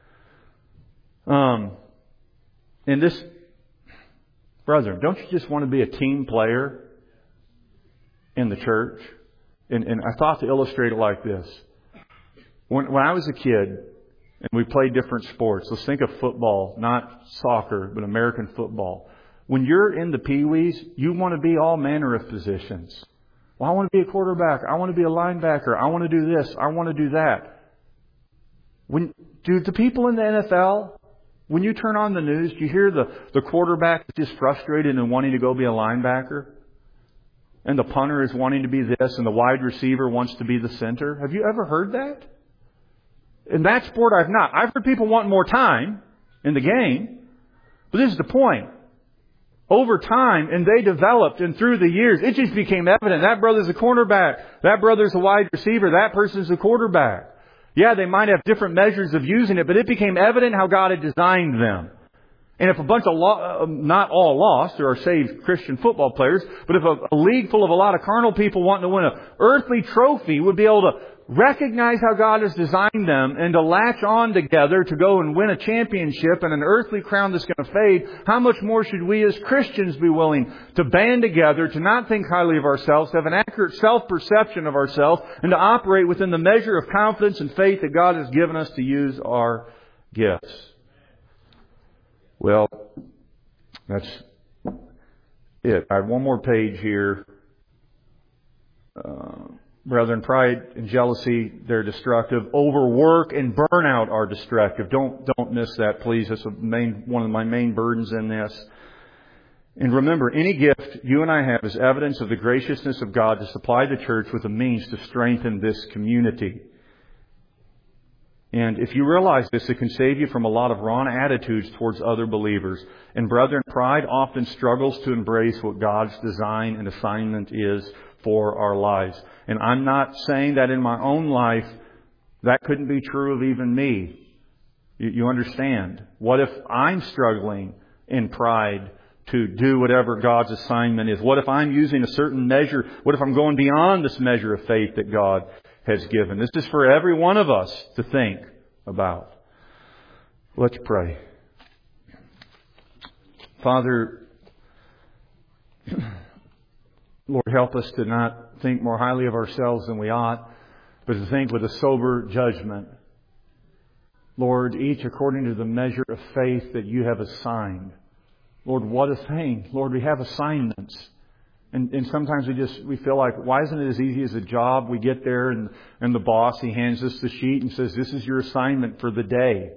S1: Um, and this, brethren, don't you just want to be a team player in the church? And, and I thought to illustrate it like this. When, when I was a kid, and we played different sports, let's think of football, not soccer, but American football. When you're in the peewees, you want to be all manner of positions. Well, I want to be a quarterback. I want to be a linebacker. I want to do this. I want to do that. When, do the people in the N F L, when you turn on the news, do you hear the, the quarterback is just frustrated and wanting to go be a linebacker? And the punter is wanting to be this, and the wide receiver wants to be the center? Have you ever heard that? In that sport, I've not. I've heard people want more time in the game. But this is the point. Over time, and they developed, and through the years, it just became evident. That brother's a cornerback. That brother's a wide receiver. That person's a quarterback. Yeah, they might have different measures of using it, but it became evident how God had designed them. And if a bunch of, lo- not all lost, there are saved Christian football players, but if a, a league full of a lot of carnal people wanting to win an earthly trophy would be able to recognize how God has designed them and to latch on together to go and win a championship and an earthly crown that's going to fade, how much more should we as Christians be willing to band together, to not think highly of ourselves, to have an accurate self-perception of ourselves, and to operate within the measure of confidence and faith that God has given us to use our gifts? Well, that's it. I have one more page here. Uh, Brethren, pride and jealousy, they're destructive. Overwork and burnout are destructive. Don't don't miss that, please. That's a main, one of my main burdens in this. And remember, any gift you and I have is evidence of the graciousness of God to supply the church with a means to strengthen this community. And if you realize this, it can save you from a lot of wrong attitudes towards other believers. And brethren, pride often struggles to embrace what God's design and assignment is for our lives. And I'm not saying that in my own life that couldn't be true of even me. You, you understand? What if I'm struggling in pride to do whatever God's assignment is? What if I'm using a certain measure? What if I'm going beyond this measure of faith that God has given? This is for every one of us to think about. Let's pray. Father, Lord, help us to not think more highly of ourselves than we ought, but to think with a sober judgment. Lord, each according to the measure of faith that you have assigned. Lord, what a thing. Lord, we have assignments. And, and sometimes we just, we feel like, why isn't it as easy as a job? We get there and, and the boss, he hands us the sheet and says, this is your assignment for the day.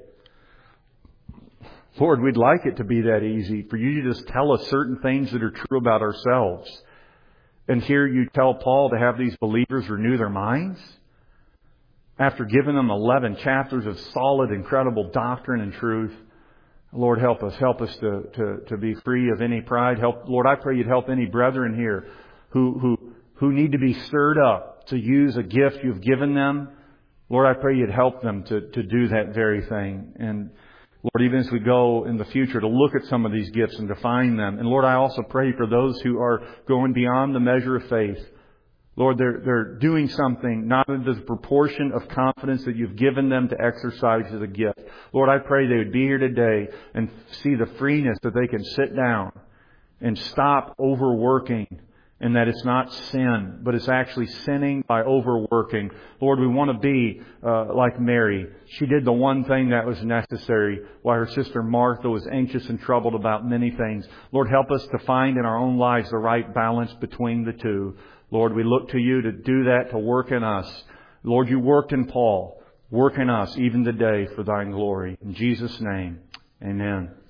S1: Lord, we'd like it to be that easy for you to just tell us certain things that are true about ourselves. And here you tell Paul to have these believers renew their minds after giving them eleven chapters of solid, incredible doctrine and truth. Lord, help us. Help us to, to, to be free of any pride. Help, Lord, I pray you'd help any brethren here who, who, who need to be stirred up to use a gift you've given them. Lord, I pray you'd help them to, to do that very thing. And Lord, even as we go in the future to look at some of these gifts and define them. And Lord, I also pray for those who are going beyond the measure of faith. Lord, they're, they're doing something not in the proportion of confidence that you've given them to exercise as a gift. Lord, I pray they would be here today and see the freeness that they can sit down and stop overworking, and that it's not sin, but it's actually sinning by overworking. Lord, we want to be uh, like Mary. She did the one thing that was necessary while her sister Martha was anxious and troubled about many things. Lord, help us to find in our own lives the right balance between the two. Lord, we look to you to do that, to work in us. Lord, you worked in Paul. Work in us even today for thine glory. In Jesus' name, amen.